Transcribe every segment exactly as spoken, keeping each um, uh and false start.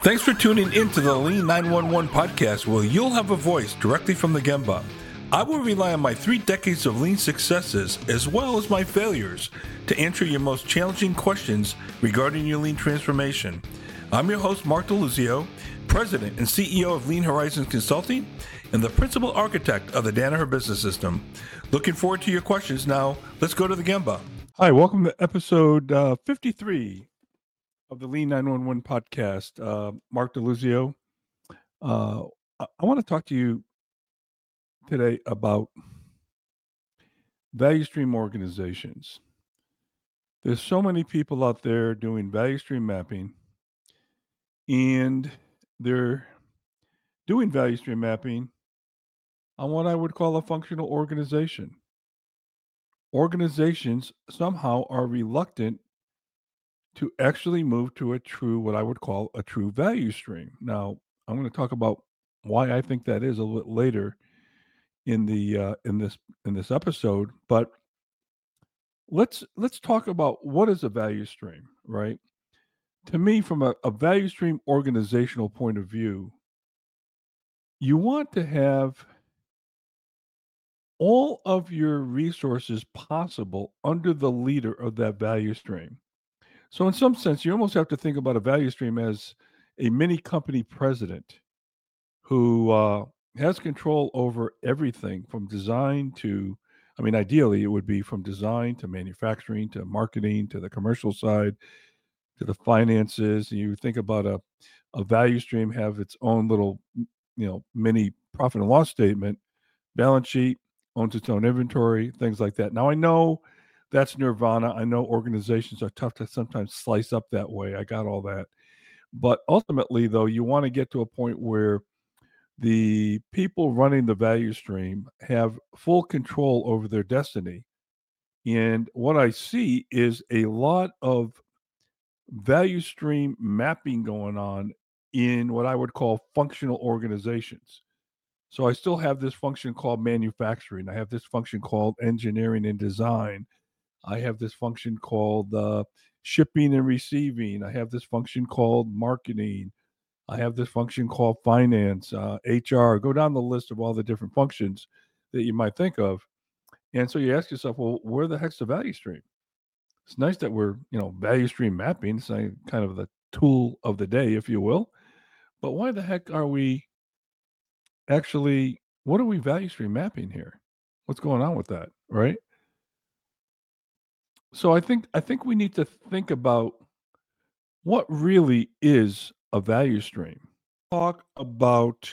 Thanks for tuning in to the Lean nine one one podcast, where you'll have a voice directly from the Gemba. I will rely on my three decades of Lean successes as well as my failures to answer your most challenging questions regarding your Lean transformation. I'm your host, Mark DeLuzio, President and C E O of Lean Horizons Consulting and the Principal Architect of the Danaher Business System. Looking forward to your questions. Now, let's go to the Gemba. Hi, welcome to episode uh, fifty-three of the Lean nine one one podcast. Uh, Mark DeLuzio. Uh, I, I want to talk to you today about value stream organizations. There's so many people out there doing value stream mapping, and they're doing value stream mapping on what I would call a functional organization. Organizations somehow are reluctant to actually move to a true, what I would call a true value stream. Now, I'm going to talk about why I think that is a little later in the uh, in this in this episode. But let's let's talk about what is a value stream, right? To me, from a, a value stream organizational point of view, you want to have all of your resources possible under the leader of that value stream. So in some sense, you almost have to think about a value stream as a mini company president who uh, has control over everything from design to, I mean, ideally it would be from design to manufacturing to marketing to the commercial side to the finances. You think about a, a value stream have its own little, you know, mini profit and loss statement, balance sheet, owns its own inventory, things like that. Now I know that's nirvana. I know organizations are tough to sometimes slice up that way. I got all that. But ultimately, though, you want to get to a point where the people running the value stream have full control over their destiny. And what I see is a lot of value stream mapping going on in what I would call functional organizations. So I still have this function called manufacturing. I have this function called engineering and design. I have this function called uh, shipping and receiving. I have this function called marketing. I have this function called finance, uh, H R. Go down the list of all the different functions that you might think of. And so you ask yourself, well, where the heck's the value stream? It's nice that we're, you know, value stream mapping. It's like kind of the tool of the day, if you will. But why the heck are we actually, what are we value stream mapping here? What's going on with that, right? So I think I think we need to think about what really is a value stream. Talk about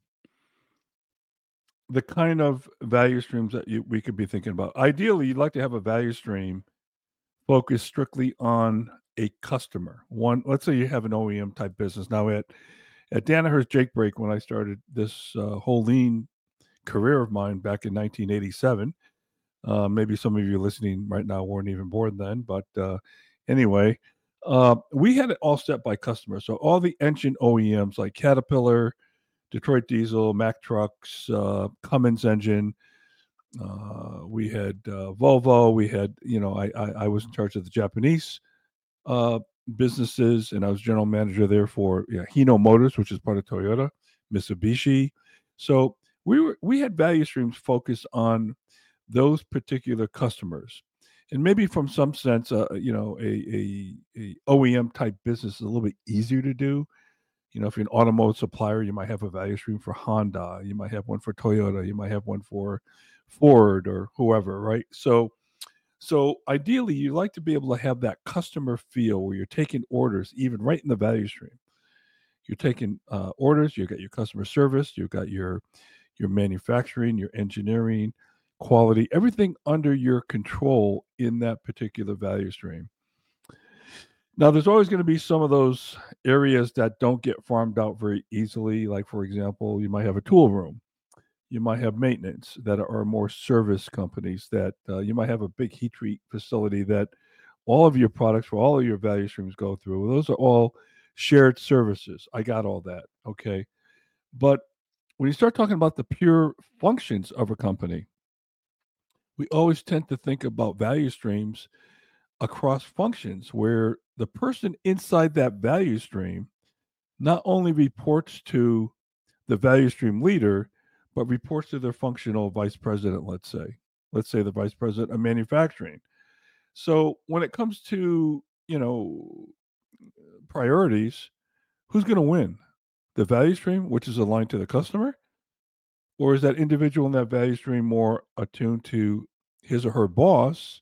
the kind of value streams that you, we could be thinking about. Ideally, you'd like to have a value stream focused strictly on a customer. One, let's say you have an O E M type business. Now at at Danaher's Jake Break, when I started this uh, whole lean career of mine back in nineteen eighty-seven, uh, maybe some of you listening right now weren't even born then, but uh, anyway, uh, we had it all set by customers. So all the engine O E Ms like Caterpillar, Detroit Diesel, Mack Trucks, uh, Cummins Engine. Uh, we had uh, Volvo. We had, you know, I, I, I was in charge of the Japanese uh, businesses, and I was general manager there for yeah, Hino Motors, which is part of Toyota, Mitsubishi. So we were we had value streams focused on those particular customers. And maybe from some sense, uh, you know, a, a, a O E M type business is a little bit easier to do. You know, if you're an automotive supplier, you might have a value stream for Honda. You might have one for Toyota. You might have one for Ford or whoever, right? So, so ideally, you like to be able to have that customer feel where you're taking orders, even right in the value stream. You're taking uh, orders. You've got your customer service. You've got your your manufacturing, your engineering, quality, everything under your control in that particular value stream. Now, there's always going to be some of those areas that don't get farmed out very easily. Like, for example, you might have a tool room. You might have maintenance that are more service companies that uh, you might have a big heat treat facility that all of your products for all of your value streams go through. Those are all shared services. I got all that. Okay. But when you start talking about the pure functions of a company, we always tend to think about value streams across functions where the person inside that value stream not only reports to the value stream leader, but reports to their functional vice president, let's say. Let's say the vice president of manufacturing. So when it comes to, you know, priorities, who's going to win? The value stream, which is aligned to the customer? Or is that individual in that value stream more attuned to his or her boss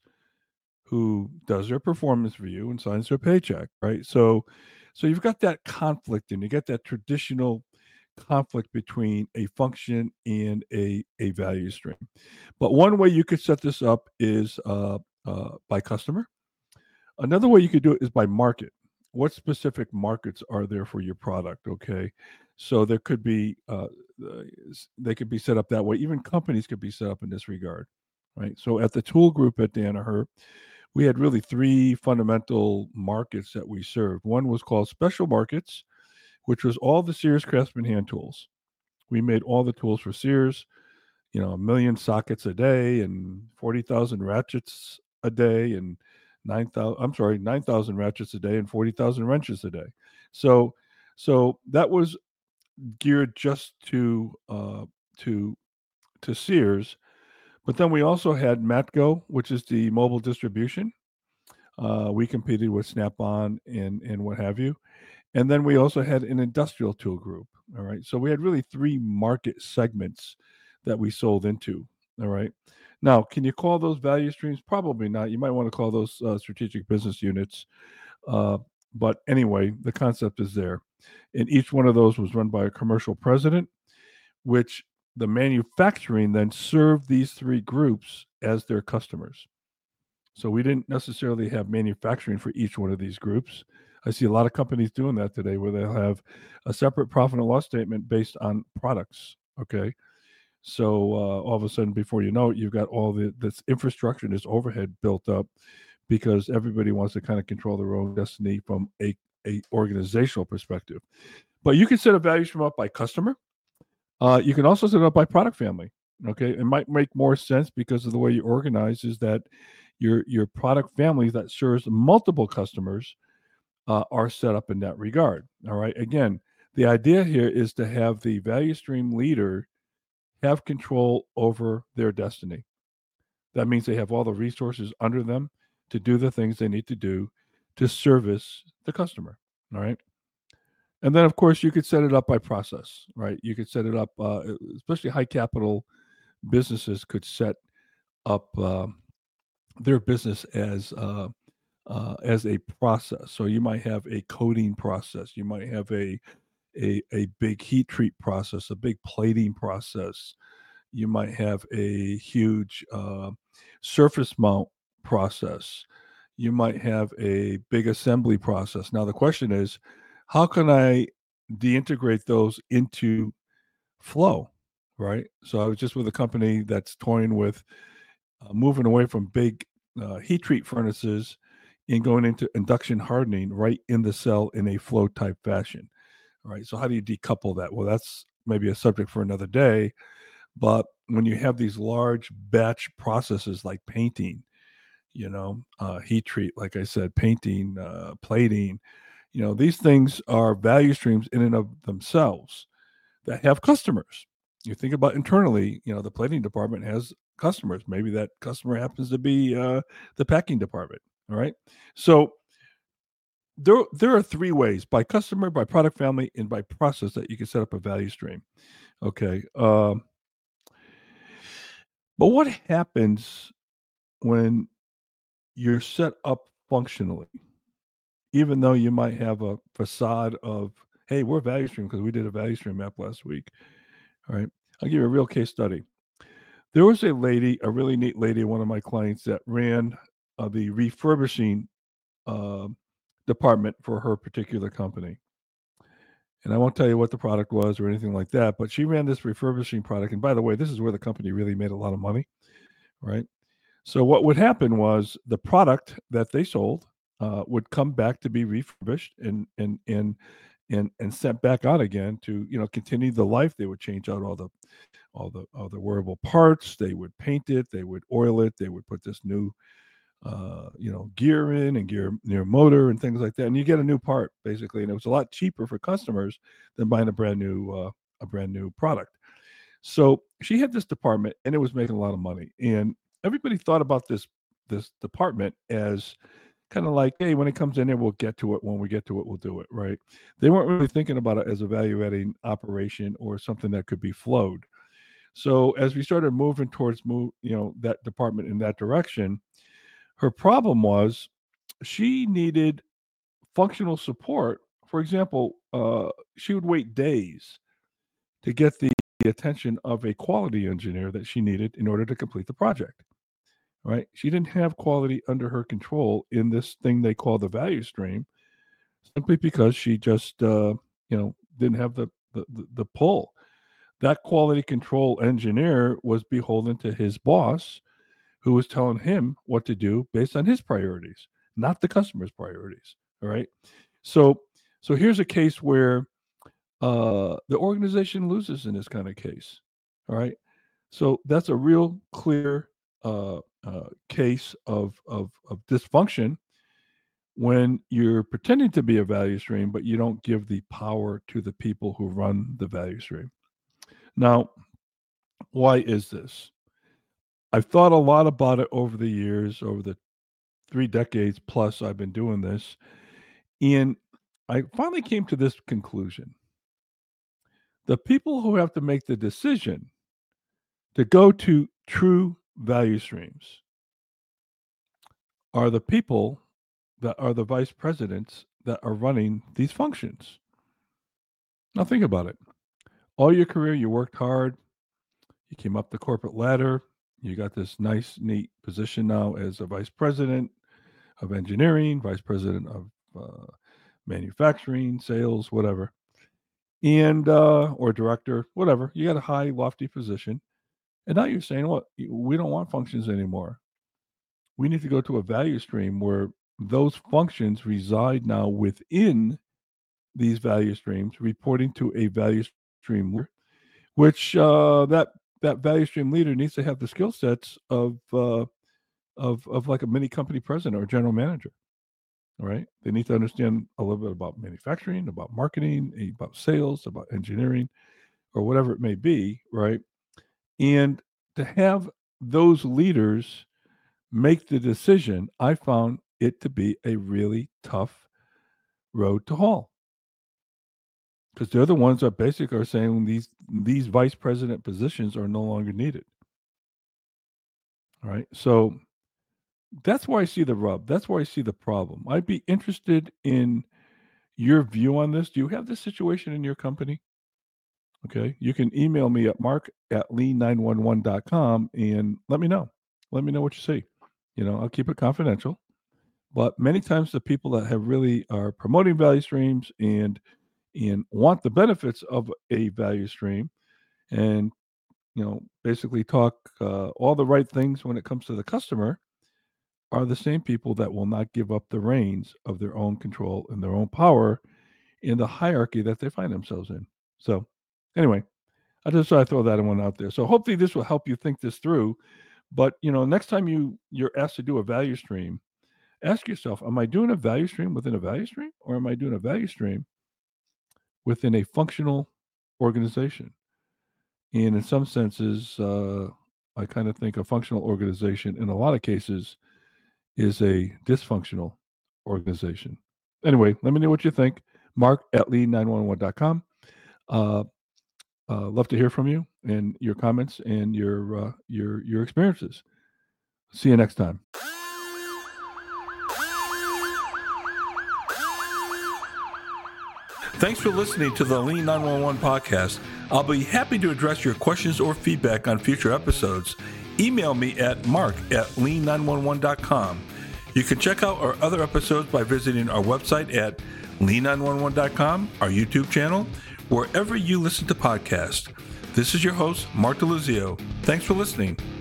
who does their performance review and signs their paycheck, right? So so you've got that conflict and you get that traditional conflict between a function and a, a value stream. But one way you could set this up is uh, uh, by customer. Another way you could do it is by market. What specific markets are there for your product? Okay, so there could be uh, uh, they could be set up that way. Even companies could be set up in this regard, right? So at the tool group at Danaher, we had really three fundamental markets that we served. One was called special markets, which was all the Sears Craftsman hand tools. We made all the tools for Sears, you know, a million sockets a day and forty thousand ratchets a day and nine thousand, I'm sorry, nine thousand ratchets a day and forty thousand wrenches a day. So, so that was geared just to, uh, to, to Sears. But then we also had Matco, which is the mobile distribution. Uh, we competed with Snap-on and and what have you. And then we also had an industrial tool group. All right. So we had really three market segments that we sold into. All right. Now, can you call those value streams? Probably not. You might want to call those uh, strategic business units. Uh, but anyway, the concept is there. And each one of those was run by a commercial president, which the manufacturing then served these three groups as their customers. So we didn't necessarily have manufacturing for each one of these groups. I see a lot of companies doing that today where they'll have a separate profit and loss statement based on products. Okay. So uh, all of a sudden, before you know it, you've got all the this infrastructure and this overhead built up because everybody wants to kind of control their own destiny from a, a organizational perspective. But you can set a value stream up by customer. Uh, you can also set it up by product family. Okay. It might make more sense because of the way you organize is that your your product family that serves multiple customers uh, are set up in that regard. All right. Again, the idea here is to have the value stream leader have control over their destiny. That means they have all the resources under them to do the things they need to do to service the customer. All right. And then, of course, you could set it up by process, right? You could set it up, uh, especially high capital businesses could set up uh, their business as uh, uh, as a process. So you might have a coating process. You might have a a, a big heat treat process, a big plating process. You might have a huge uh, surface mount process. You might have a big assembly process. Now the question is, how can I deintegrate those into flow? Right. So I was just with a company that's toying with uh, moving away from big uh, heat treat furnaces and going into induction hardening right in the cell in a flow type fashion. All right. So how do you decouple that? Well, that's maybe a subject for another day. But when you have these large batch processes like painting, you know, uh, heat treat, like I said, painting, uh, plating, you know, these things are value streams in and of themselves that have customers. You think about internally, you know, the plating department has customers. Maybe that customer happens to be uh, the packing department. All right. So there, there are three ways by customer, by product family, and by process that you can set up a value stream. Okay. Um, but what happens when you're set up functionally, even though you might have a facade of, hey, we're value stream because we did a value stream map last week. All right. I'll give you a real case study. There was a lady, a really neat lady, one of my clients that ran uh, the refurbishing uh, department for her particular company. And I won't tell you what the product was or anything like that, but she ran this refurbishing product. And by the way, this is where the company really made a lot of money, right? So what would happen was the product that they sold uh, would come back to be refurbished and and and and and sent back out again to you know continue the life. They would change out all the all the all the wearable parts. They would paint it. They would oil it. They would put this new uh, you know, gear in and gear near motor and things like that. And you get a new part basically. And it was a lot cheaper for customers than buying a brand new, uh, a brand new product. So she had this department and it was making a lot of money. And everybody thought about this, this department as kind of like, hey, when it comes in there, we'll get to it. When we get to it, we'll do it. Right. They weren't really thinking about it as a value adding operation or something that could be flowed. So as we started moving towards move, you know, that department in that direction, her problem was she needed functional support. For example, uh, she would wait days to get the attention of a quality engineer that she needed in order to complete the project. Right? She didn't have quality under her control in this thing they call the value stream, simply because she just, uh, you know, didn't have the, the the the pull. That quality control engineer was beholden to his boss, who was telling him what to do based on his priorities, not the customer's priorities. All right. So so here's a case where uh, the organization loses in this kind of case. All right. So that's a real clear uh, uh, case of, of of dysfunction when you're pretending to be a value stream, but you don't give the power to the people who run the value stream. Now, why is this? I've thought a lot about it over the years, over the three decades plus I've been doing this, and I finally came to this conclusion. The people who have to make the decision to go to true value streams are the people that are the vice presidents that are running these functions. Now, think about it. All your career, you worked hard, you came up the corporate ladder, you got this nice, neat position now as a vice president of engineering, vice president of uh, manufacturing, sales, whatever, and uh, or director, whatever. You got a high, lofty position, and now you're saying, "Well, we don't want functions anymore. We need to go to a value stream where those functions reside now within these value streams, reporting to a value stream leader, which uh, that that value stream leader needs to have the skill sets of uh, of of like a mini company president or general manager. All right, they need to understand a little bit about manufacturing, about marketing, about sales, about engineering, or whatever it may be. Right, and to have those leaders make the decision, I found it to be a really tough road to haul. Because they're the ones that basically are saying these these vice president positions are no longer needed. All right. So that's where I see the rub. That's where I see the problem. I'd be interested in your view on this. Do you have this situation in your company? Okay. You can email me at mark at lean nine one one dot com and let me know. Let me know what you see. You know, I'll keep it confidential. But many times the people that have really are promoting value streams and and want the benefits of a value stream and, you know, basically talk uh, all the right things when it comes to the customer are the same people that will not give up the reins of their own control and their own power in the hierarchy that they find themselves in. So anyway, I just thought I'd throw that one out there. So hopefully this will help you think this through. But, you know, next time you you're asked to do a value stream, ask yourself, am I doing a value stream within a value stream, or am I doing a value stream within a functional organization? And in some senses, uh, I kind of think a functional organization in a lot of cases is a dysfunctional organization. Anyway, let me know what you think. Mark at lean nine one one dot com. Uh, uh, love to hear from you and your comments and your uh, your your experiences. See you next time. Thanks for listening to the Lean nine one one podcast. I'll be happy to address your questions or feedback on future episodes. Email me at mark at lean nine one one dot com. You can check out our other episodes by visiting our website at lean nine one one dot com, our YouTube channel, wherever you listen to podcasts. This is your host, Mark DeLuzio. Thanks for listening.